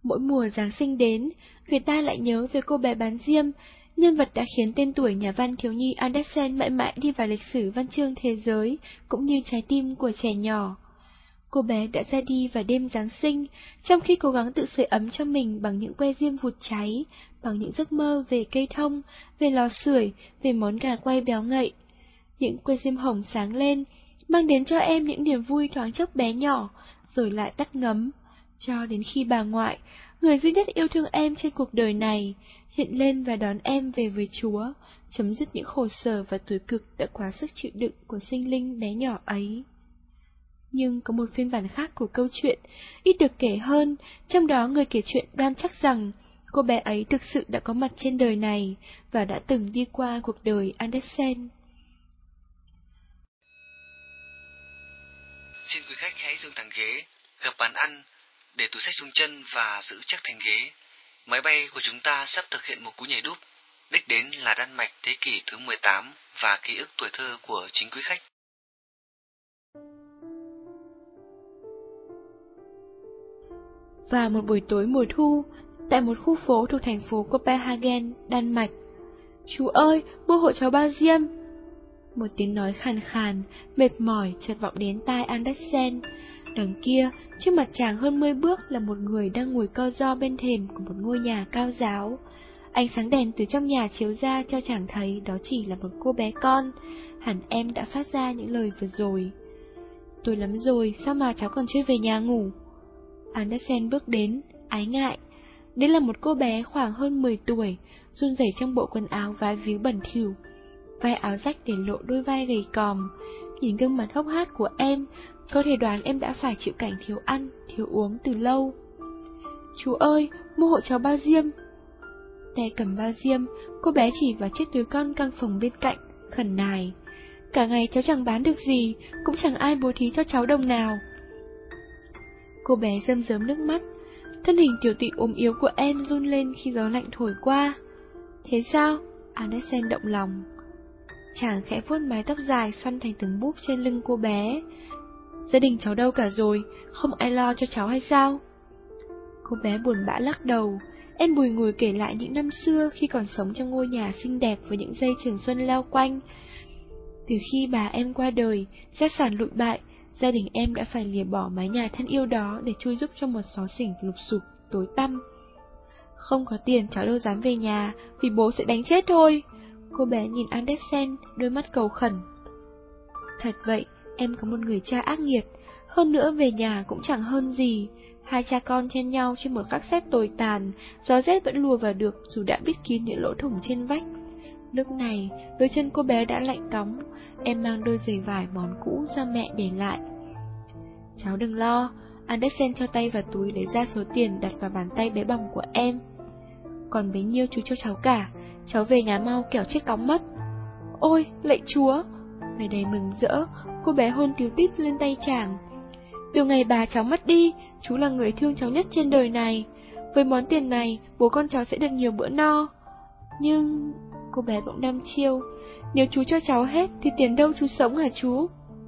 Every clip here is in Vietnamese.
Mỗi mùa Giáng sinh đến, người ta lại nhớ về cô bé bán diêm, nhân vật đã khiến tên tuổi nhà văn thiếu nhi Andersen mãi mãi đi vào lịch sử văn chương thế giới, cũng như trái tim của trẻ nhỏ. Cô bé đã ra đi vào đêm Giáng sinh, trong khi cố gắng tự sưởi ấm cho mình bằng những que diêm vụt cháy, bằng những giấc mơ về cây thông, về lò sưởi, về món gà quay béo ngậy. Những que diêm hồng sáng lên, mang đến cho em những niềm vui thoáng chốc bé nhỏ, rồi lại tắt ngấm, cho đến khi bà ngoại, người duy nhất yêu thương em trên cuộc đời này, hiện lên và đón em về với Chúa, chấm dứt những khổ sở và tủi cực đã quá sức chịu đựng của sinh linh bé nhỏ ấy. Nhưng có một phiên bản khác của câu chuyện, ít được kể hơn, trong đó người kể chuyện đoan chắc rằng cô bé ấy thực sự đã có mặt trên đời này và đã từng đi qua cuộc đời Andersen. Xin quý khách hãy dựng thẳng ghế, gập bàn ăn, để túi xách xuống chân và giữ chắc thành ghế. Máy bay của chúng ta sắp thực hiện một cú nhảy đúp, đích đến là Đan Mạch thế kỷ thứ 18 và ký ức tuổi thơ của chính quý khách. Vào một buổi tối mùa thu, tại một khu phố thuộc thành phố Copenhagen, Đan Mạch. Chú ơi, mua hộ cháu bao diêm. Một tiếng nói khàn khàn, mệt mỏi chợt vọng đến tai Andersen. Đằng kia, trước mặt chàng hơn 10 bước là một người đang ngồi co ro bên thềm của một ngôi nhà cao ráo. Ánh sáng đèn từ trong nhà chiếu ra cho chàng thấy đó chỉ là một cô bé con. Hẳn em đã phát ra những lời vừa rồi. Tối lắm rồi, sao mà cháu còn chưa về nhà ngủ? Andersen bước đến, ái ngại. Đây là một cô bé khoảng hơn 10 tuổi, run rẩy trong bộ quần áo vá víu bẩn thỉu. Vai áo rách để lộ đôi vai gầy còm. Nhìn gương mặt hốc hác của em, có thể đoán em đã phải chịu cảnh thiếu ăn, thiếu uống từ lâu. Chú ơi, mua hộ cháu bao diêm. Tay cầm bao diêm, cô bé chỉ vào chiếc túi con căng phồng bên cạnh, khẩn nài. Cả ngày cháu chẳng bán được gì, cũng chẳng ai bố thí cho cháu đồng nào. Cô bé rơm rớm nước mắt, thân hình tiểu tụy ốm yếu của em run lên khi gió lạnh thổi qua. Thế sao? Andersen động lòng. Chàng khẽ vuốt mái tóc dài xoăn thành từng búp trên lưng cô bé. Gia đình cháu đâu cả rồi, không ai lo cho cháu hay sao? Cô bé buồn bã lắc đầu. Em bùi ngùi kể lại những năm xưa khi còn sống trong ngôi nhà xinh đẹp với những dây trường xuân leo quanh. Từ khi bà em qua đời, gia sản lụi bại, gia đình em đã phải lìa bỏ mái nhà thân yêu đó để chui giúp cho một xó xỉnh lụp xụp, tối tăm. Không có tiền cháu đâu dám về nhà, vì bố sẽ đánh chết thôi. Cô bé nhìn Andersen, đôi mắt cầu khẩn. Thật vậy, em có một người cha ác nghiệt, hơn nữa về nhà cũng chẳng hơn gì. Hai cha con chen nhau trên một gác xếp tồi tàn, gió rét vẫn lùa vào được dù đã bít kín những lỗ thủng trên vách. Lúc này, đôi chân cô bé đã lạnh cóng, em mang đôi giày vải món cũ do mẹ để lại. Cháu đừng lo, Andersen cho tay vào túi lấy ra số tiền đặt vào bàn tay bé bỏng của em. Còn bấy nhiêu chú cho cháu cả, cháu về nhà mau kẻo chết cóng mất. Ôi, lạy Chúa! Vẻ đầy mừng rỡ, cô bé hôn tíu tít lên tay chàng. Từ ngày bà cháu mất đi, chú là người thương cháu nhất trên đời này. Với món tiền này, bố con cháu sẽ được nhiều bữa no. Nhưng... cô bé bỗng đăm chiêu. Nếu chú cho cháu hết thì tiền đâu chú sống hả chú?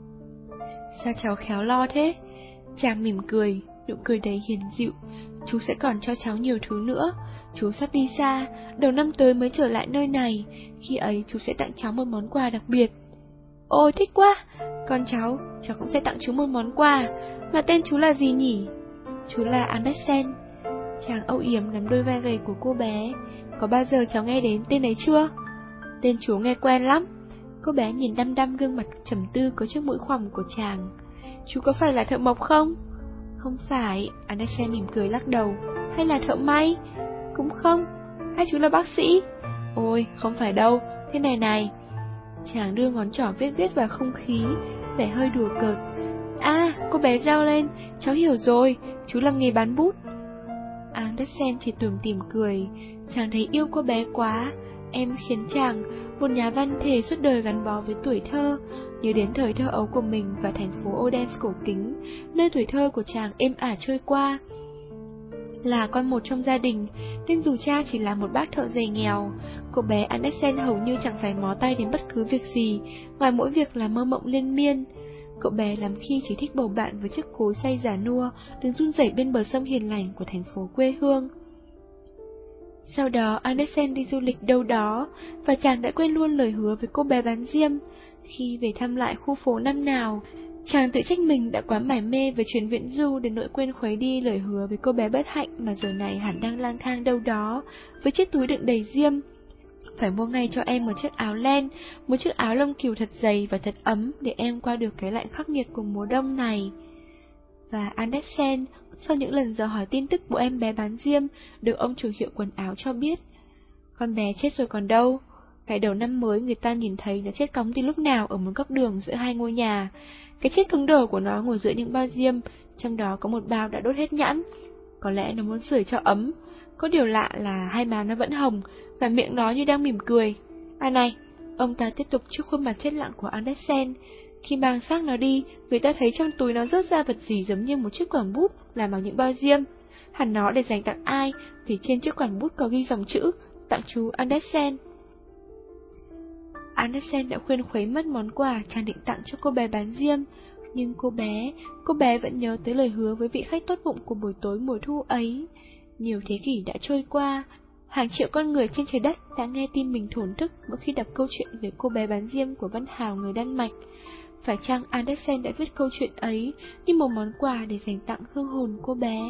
Sao cháu khéo lo thế? Chàng mỉm cười, nụ cười đầy hiền dịu. Chú sẽ còn cho cháu nhiều thứ nữa. Chú sắp đi xa, đầu năm tới mới trở lại nơi này. Khi ấy chú sẽ tặng cháu một món quà đặc biệt. Ôi thích quá! Còn cháu cũng sẽ tặng chú một món quà. Mà tên chú là gì nhỉ? Chú là Andersen. Chàng âu yếm nắm đôi vai gầy của cô bé. Có bao giờ cháu nghe đến tên ấy chưa? Tên chú nghe quen lắm. Cô bé nhìn đăm đăm gương mặt trầm tư có chiếc mũi khoằm của chàng. Chú có phải là thợ mộc không? Không phải, Andersen mỉm cười lắc đầu. Hay là thợ may? Cũng không. Hay chú là bác sĩ? Ôi, không phải đâu, thế này này. Chàng đưa ngón trỏ viết vào không khí, vẻ hơi đùa cợt. À, cô bé reo lên, cháu hiểu rồi, chú làm nghề bán bút. Andersen chỉ tủm tỉm cười, chàng thấy yêu cô bé quá. Em khiến chàng, một nhà văn thề suốt đời gắn bó với tuổi thơ, nhớ đến thời thơ ấu của mình và thành phố Odense cổ kính, nơi tuổi thơ của chàng êm ả trôi qua. Là con một trong gia đình, nên dù cha chỉ là một bác thợ giày nghèo, cô bé Andersen hầu như chẳng phải mó tay đến bất cứ việc gì, ngoài mỗi việc là mơ mộng liên miên. Cậu bé lắm khi chỉ thích bầu bạn với chiếc cối xay già nua, đứng run rẩy bên bờ sông hiền lành của thành phố quê hương. Sau đó, Andersen đi du lịch đâu đó, và chàng đã quên luôn lời hứa với cô bé bán diêm. Khi về thăm lại khu phố năm nào, chàng tự trách mình đã quá mải mê với chuyến viễn du đến nỗi quên khuấy đi lời hứa với cô bé bất hạnh mà giờ này hẳn đang lang thang đâu đó, với chiếc túi đựng đầy diêm. Phải mua ngay cho em một chiếc áo len, một chiếc áo lông cừu thật dày và thật ấm để em qua được cái lạnh khắc nghiệt của mùa đông này. Và Andersen, sau những lần dò hỏi tin tức của em bé bán diêm, được ông chủ hiệu quần áo cho biết. Con bé chết rồi còn đâu. Ngày đầu năm mới người ta nhìn thấy nó chết cóng từ lúc nào ở một góc đường giữa hai ngôi nhà. Cái chết cứng đờ của nó ngồi giữa những bao diêm, trong đó có một bao đã đốt hết nhãn. Có lẽ nó muốn sưởi cho ấm. Có điều lạ là hai má nó vẫn hồng, và miệng nó như đang mỉm cười. À này, ông ta tiếp tục trước khuôn mặt chết lặng của Andersen. Khi mang xác nó đi, người ta thấy trong túi nó rớt ra vật gì giống như một chiếc quản bút làm bằng những bao diêm. Hẳn nó để dành tặng ai, vì trên chiếc quản bút có ghi dòng chữ tặng chú Andersen. Andersen đã khuyên khuấy mất món quà chàng định tặng cho cô bé bán diêm, nhưng cô bé vẫn nhớ tới lời hứa với vị khách tốt bụng của buổi tối mùa thu ấy. Nhiều thế kỷ đã trôi qua, hàng triệu con người trên trái đất đã nghe tim mình thổn thức mỗi khi đọc câu chuyện về cô bé bán diêm của văn hào người Đan Mạch. Phải chăng Andersen đã viết câu chuyện ấy như một món quà để dành tặng hương hồn cô bé?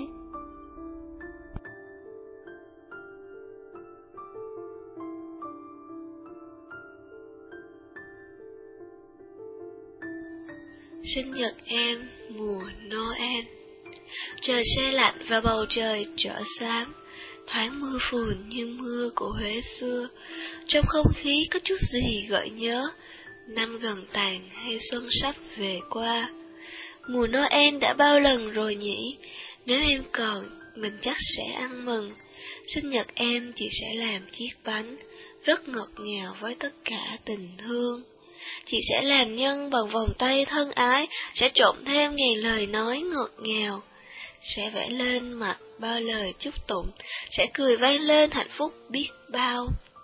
Sinh nhật em mùa Noel. Trời se lạnh và bầu trời trở xám, thoáng mưa phùn như mưa của Huế xưa. Trong không khí có chút gì gợi nhớ năm gần tàn hay xuân sắp về qua. Mùa Noel đã bao lần rồi nhỉ? Nếu em còn, mình chắc sẽ ăn mừng. Sinh nhật em chị sẽ làm chiếc bánh rất ngọt ngào với tất cả tình thương. Chị sẽ làm nhân bằng vòng tay thân ái, sẽ trộn thêm ngày lời nói ngọt ngào, sẽ vẽ lên mặt bao lời chúc tụng, sẽ cười vang lên hạnh phúc biết bao.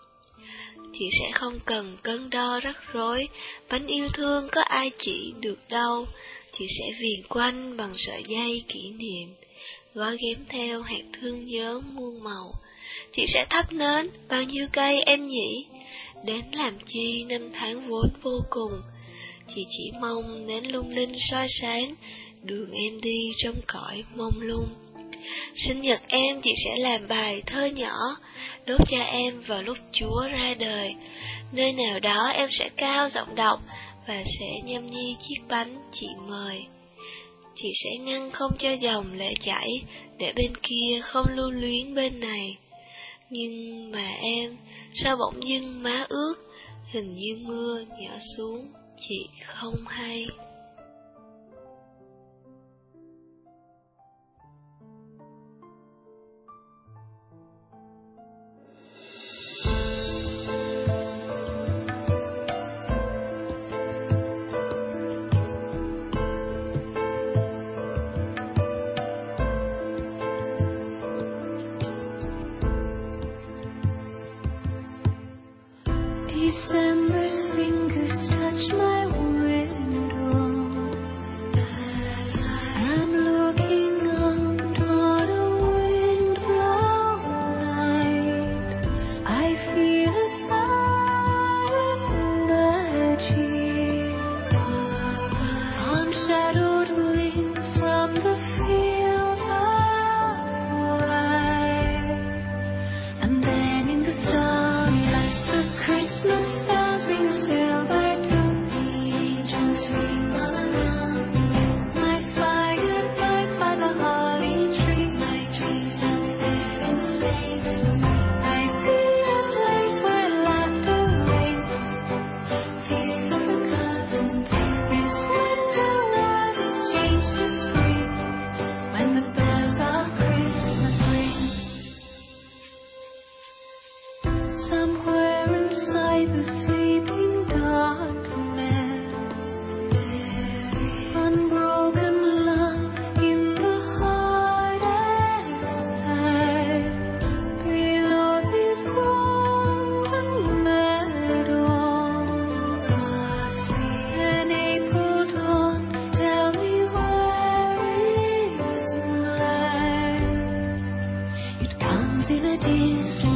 Chị sẽ không cần cân đo rắc rối, bánh yêu thương có ai chỉ được đâu. Chị sẽ viền quanh bằng sợi dây kỷ niệm, gói ghém theo hạt thương nhớ muôn màu. Chị sẽ thắp nến bao nhiêu cây em nhỉ? Đến làm chi năm tháng vốn vô cùng. Chị chỉ mong nến lung linh soi sáng đường em đi trong cõi mông lung. Sinh nhật em chị sẽ làm bài thơ nhỏ, đốt cho em vào lúc Chúa ra đời. Nơi nào đó em sẽ cao giọng đọc và sẽ nhâm nhi chiếc bánh chị mời. Chị sẽ ngăn không cho dòng lệ chảy, để bên kia không lưu luyến bên này. Nhưng mà em, sao bỗng dưng má ướt, hình như mưa nhỏ xuống, chị không hay. December's fingers touch my window. melodies